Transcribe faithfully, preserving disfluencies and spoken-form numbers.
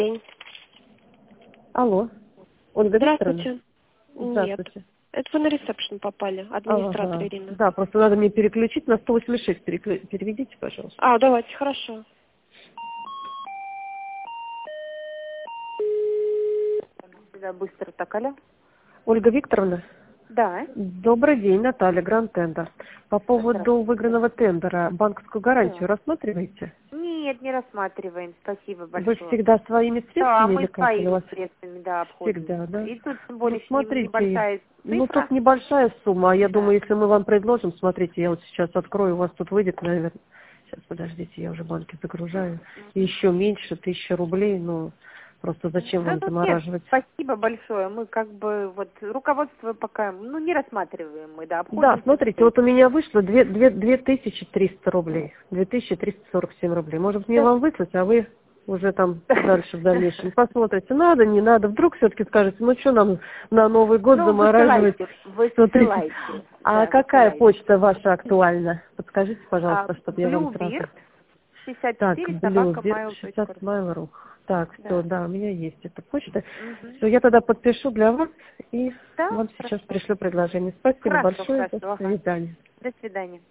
День. Алло. Ольга Викторовна? Здравствуйте. Здравствуйте. Нет. Это вы на ресепшн попали, администратор Ага. Ирина. Да, просто надо мне переключить на сто восемьдесят шесть. Переклю- Переведите, пожалуйста. А, давайте, хорошо. Да, быстро так, алло. Ольга Викторовна? Да. Добрый день, Наталья, Гранд Тендер. По поводу выигранного тендера, банковскую гарантию Да. рассматриваете? Нет, не рассматриваем. Спасибо Вы большое. всегда своими Да, средствами мы или как? Или у своими вас средствами, да, обходимся. всегда, да? И тут, тем Ну, более, что смотрите, небольшая ну цифра. тут небольшая сумма, а я Да. думаю, если мы вам предложим, смотрите, я вот сейчас открою, у вас тут выйдет, наверное, сейчас, подождите, я уже банки загружаю, еще меньше, тысяча рублей, ну, просто зачем Да, вам ну нет, замораживать? спасибо большое. Мы как бы вот руководство пока, ну, не рассматриваем мы, да, Да, обходимся. смотрите, вот у меня вышло две- две- две тысячи триста рублей, две тысячи триста сорок семь рублей. Может мне Да. вам выслать, а вы уже там дальше в дальнейшем посмотрите, надо, не надо. Вдруг все-таки скажете, ну что нам на Новый год Ну, замораживать высылайте, сто тридцать? высылайте. А Да, какая высылайте. почта ваша актуальна? Подскажите, А, пожалуйста, чтобы я вам сразу... Bluebird шестьдесят Так, четыре собака Блюбер, mail точка шестьдесят ру. mail.ru. Так, все, Да. да, у меня есть эта почта. Мгм. Все, я тогда подпишу для вас и Да, вам сейчас хорошо. пришлю предложение. Спасибо Хорошо, большое, до хорошо. Ага. свидания. До свидания.